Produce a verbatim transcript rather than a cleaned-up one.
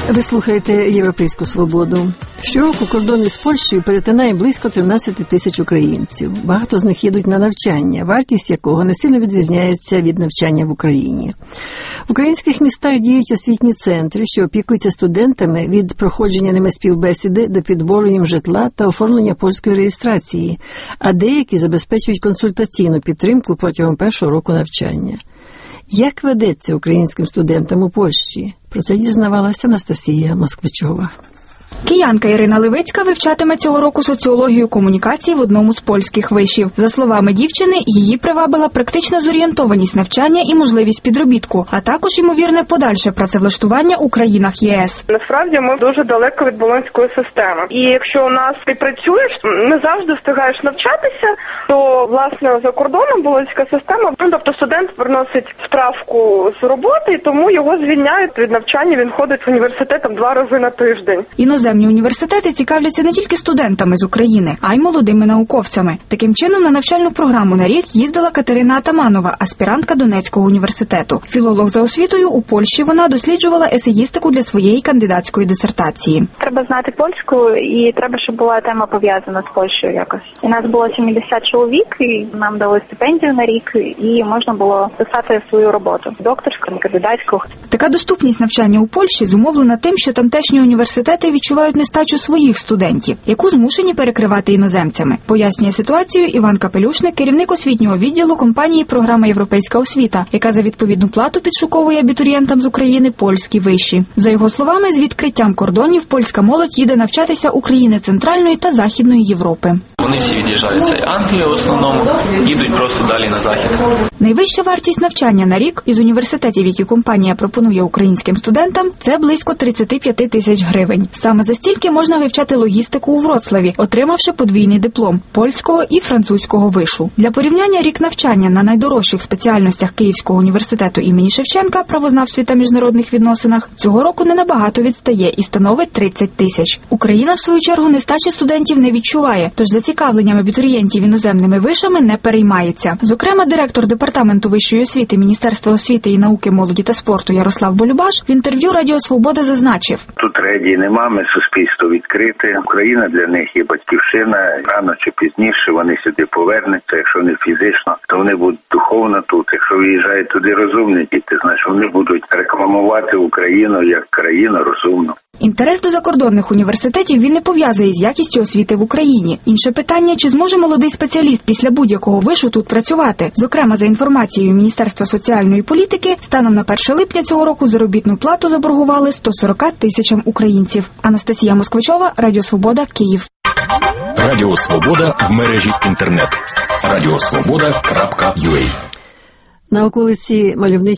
Ви слухаєте «Європейську свободу». Щороку кордони з Польщею перетинає близько тринадцять тисяч українців. Багато з них їдуть на навчання, вартість якого не сильно відрізняється від навчання в Україні. В українських містах діють освітні центри, що опікуються студентами від проходження ними співбесіди до підбору їм житла та оформлення польської реєстрації, а деякі забезпечують консультаційну підтримку протягом першого року навчання. Як ведеться українським студентам у Польщі? Про це дізнавалася Анастасія Москвичова. Киянка Ірина Левицька вивчатиме цього року соціологію комунікації в одному з польських вишів. За словами дівчини, її привабила практична зорієнтованість навчання і можливість підробітку, а також, ймовірне, подальше працевлаштування у країнах ЄС. Насправді, ми дуже далеко від болонської системи. І якщо у нас ти працюєш, не завжди встигаєш навчатися, то, власне, за кордоном болонська система, ну, тобто студент приносить справку з роботи, і тому його звільняють від навчання, він ходить в університет там два рази на тиждень. Іноземні університети цікавляться не тільки студентами з України, а й молодими науковцями. Таким чином, на навчальну програму на рік їздила Катерина Атаманова, аспірантка Донецького університету. Філолог за освітою, у Польщі вона досліджувала есеїстику для своєї кандидатської дисертації. Треба знати польську, і треба, щоб була тема пов'язана з Польщею якось. У нас було сімдесят чоловік, і нам дали стипендію на рік, і можна було писати свою роботу. Докторську, кандидатську. Така доступність навчання у Польщі зумовлена тим, що тамтешні університети відчувають нестачу своїх студентів, яку змушені перекривати іноземцями. Пояснює ситуацію Іван Капелюшник, керівник освітнього відділу компанії «Програма Європейська освіта», яка за відповідну плату підшуковує абітурієнтам з України польські виші. За його словами, з відкриттям кордонів польська молодь їде навчатися у країни Центральної та Західної Європи. Вони всі від'їжджають з Англії в основному, їдуть просто далі на захід. Найвища вартість навчання на рік із університетів, які компанія пропонує українським студентам, це близько тридцять п'ять тисяч гривень. Саме за стільки можна вивчати логістику у Вроцлаві, отримавши подвійний диплом – польського і французького вишу. Для порівняння, рік навчання на найдорожчих спеціальностях Київського університету імені Шевченка, правознавстві та міжнародних відносинах, цього року не набагато відстає і становить тридцять тисяч. Україна, в свою чергу, нестачі студентів не відчуває, тож зацікавленням абітурієнтів іноземними вишами не переймається. Зокрема, директор департаменту вищої освіти Міністерства освіти і науки, молоді та спорту Ярослав Болюбаш в інтерв'ю Радіо Свобода зазначив: тут трагедії нема, ми суспільство відкрите. Україна для них є батьківщина. Рано чи пізніше вони сюди повернуться. Якщо не фізично, то вони будуть духовно тут. Якщо виїжджають туди розумні діти, значить вони будуть рекламувати Україну як країну розумну. Інтерес до закордонних університетів він не пов'язує з якістю освіти в Україні. Інше питання, чи зможе молодий спеціаліст після будь-якого вишу тут працювати. Зокрема, за інформацією Міністерства соціальної політики, станом на перше липня цього року заробітну плату заборгували сто сорок тисячам українців. Анастасія Москвичова, Радіо Свобода, Київ. Радіо Свобода в мережі інтернет. радіосвобода крапка ю а. На околиці мальовничої